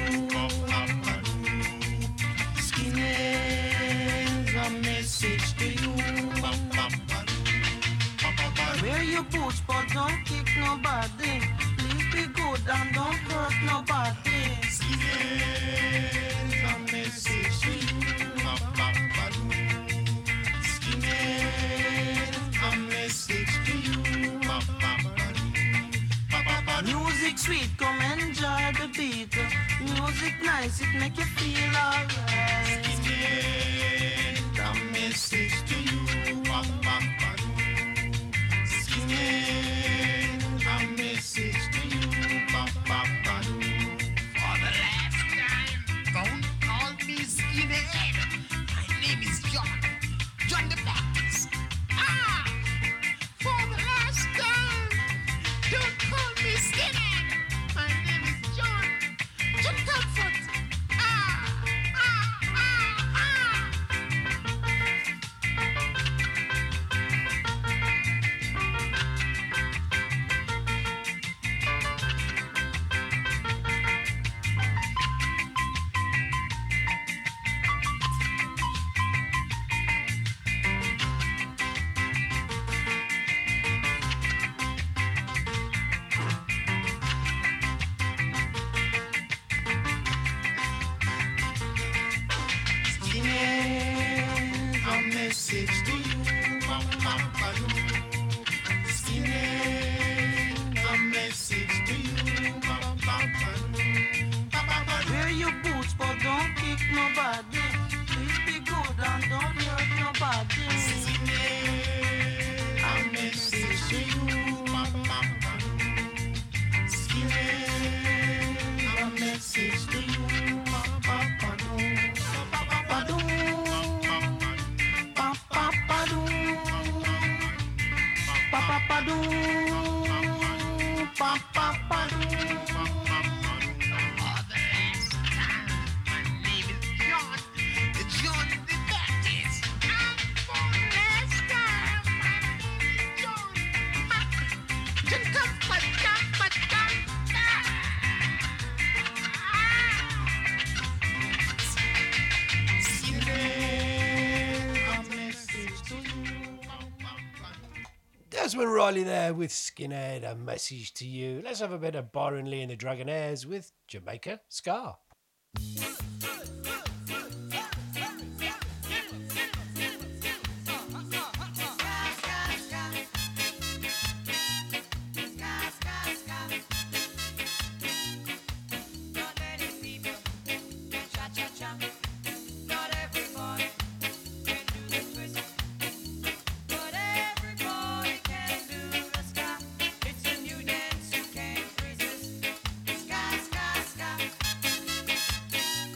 Skinhead, a message to you. Wear your boots, but don't kick nobody. Please be good and don't hurt nobody. Skinhead, a message to you. Skinhead, a message to you. Music sweet, come enjoy the beat. Music nice, it make you feel alright. Skinhead, a message to you. Skinhead, a message to you. For the last time, don't call me skinhead. My name is John. John the Baptist. Ah! For the last time, don't call me skinhead. My name is John. John Comfort. Skinhead, a message to you. Skinhead, a message to you. Wear your boots, but don't kick nobody. Please be good and don't hurt nobody. Skinhead, a message to you. Skinhead, a message to you. Desmond Riley there with Skinhead, a message to you. Let's have a bit of Byron Lee and the Dragonaires with Jamaica Ska. Ska, ska, ska.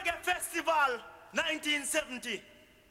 Reggae Festival 1970.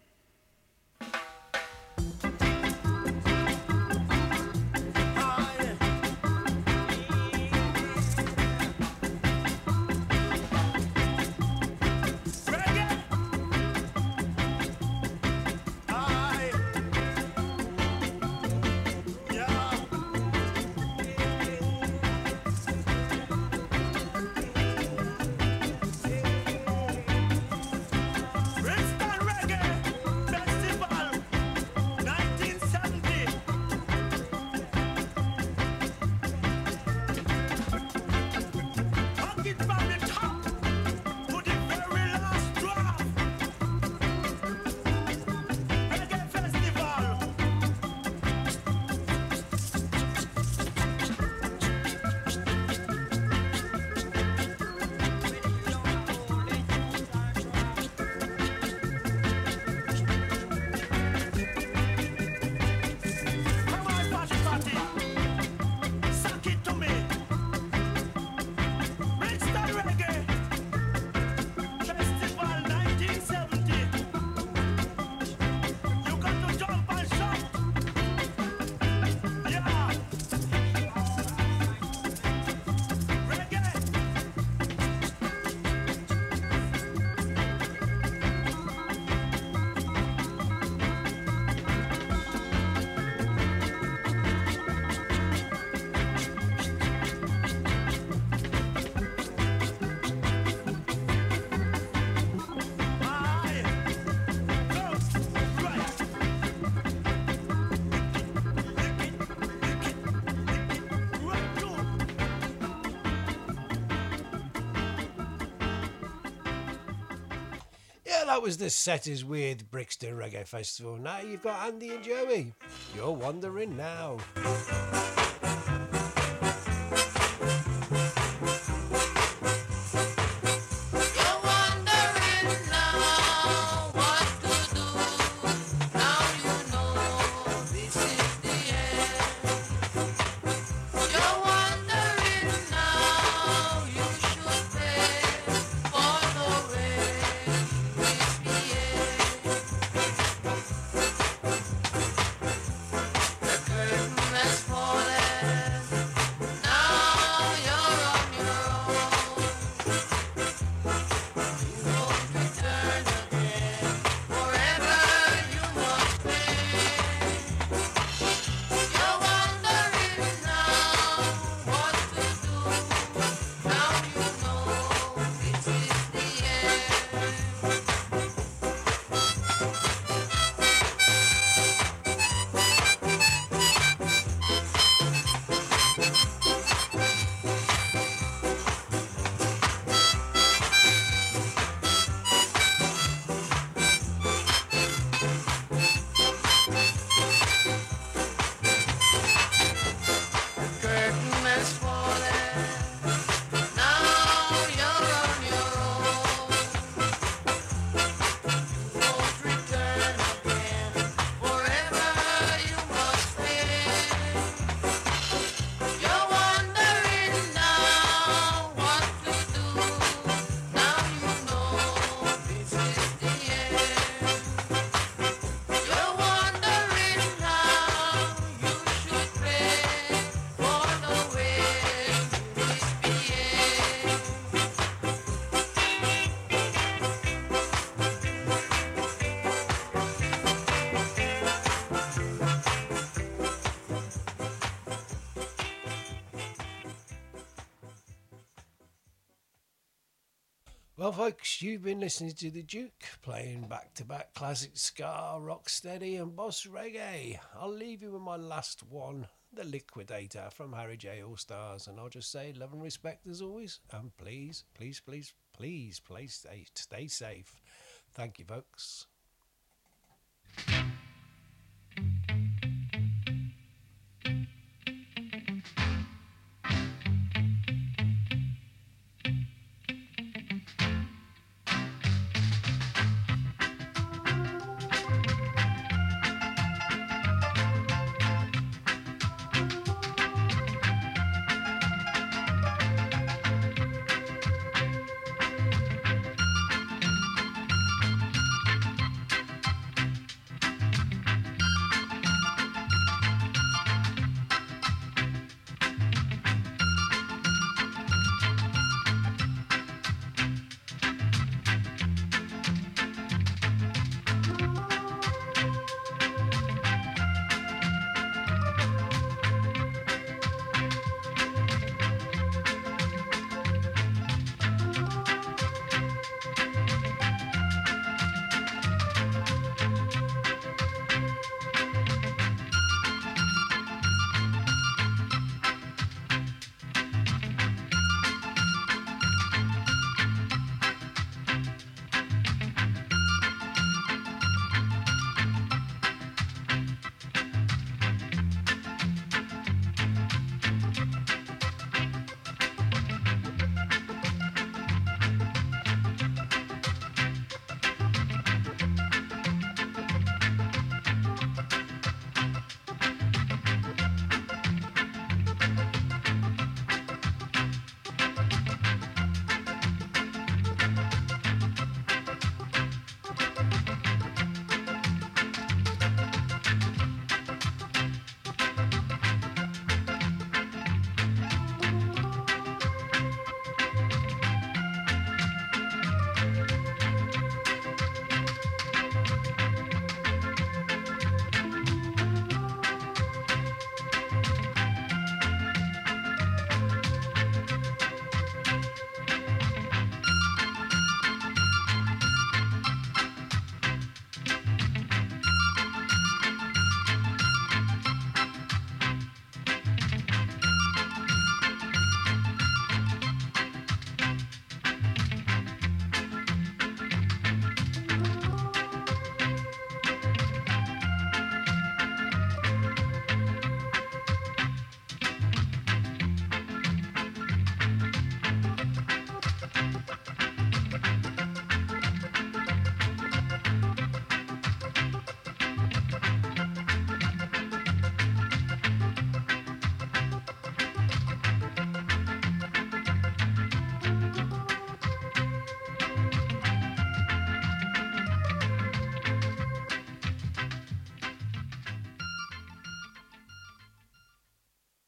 That was the Setters with Brixton Reggae Festival. Now you've got Andy and Joey. You're wandering now. Well, folks, you've been listening to The Duke, playing back-to-back classic ska, rocksteady and boss reggae. I'll leave you with my last one, The Liquidator from Harry J. All-Stars, and I'll just say love and respect as always, and please, please, please, please, please stay safe. Thank you, folks.